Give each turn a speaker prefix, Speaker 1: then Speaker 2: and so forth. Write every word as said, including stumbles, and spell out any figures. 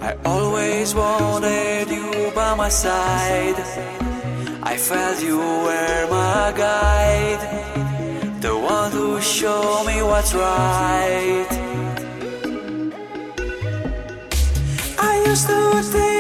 Speaker 1: I always wanted you by my side. I felt you were my guide, the one who showed me what's right. I used to think